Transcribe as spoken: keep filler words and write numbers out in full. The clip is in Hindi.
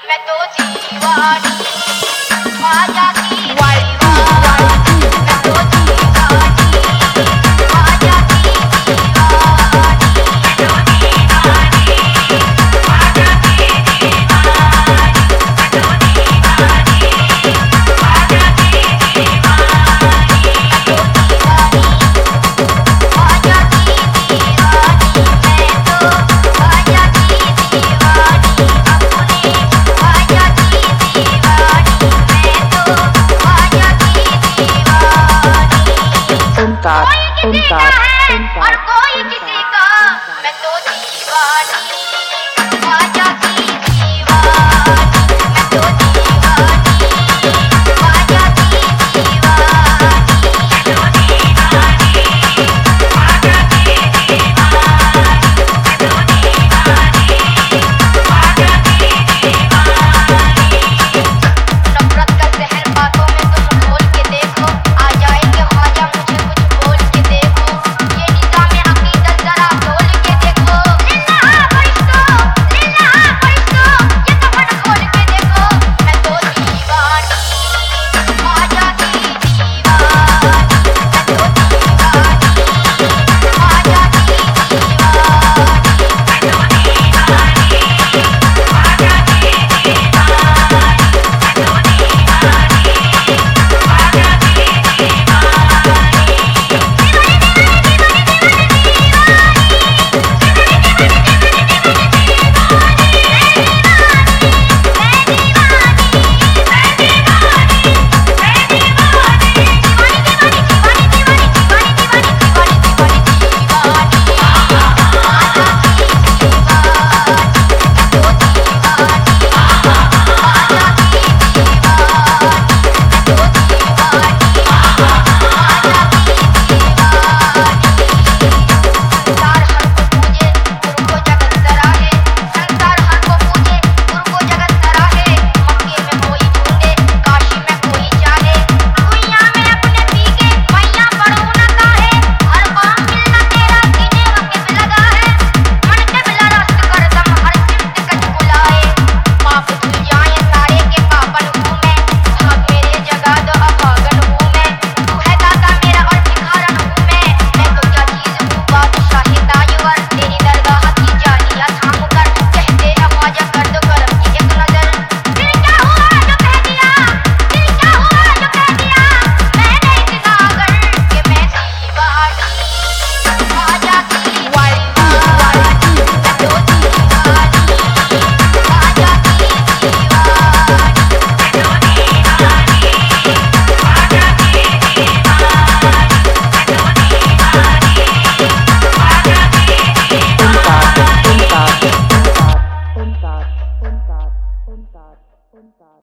मैं तो दीवानी माया की दीवानी, मैं तो दीवानी माया की दीवानी, मैं तो दीवानी माया की दीवानी, मैं तो दीवानी माया की दीवानी, मैं तो दीवानी माया की दीवानी, मैं तो माया की दीवानी, अपने माया की दीवानी, मैं तो माया की दीवानी। ओमकार ओमकार ओमकार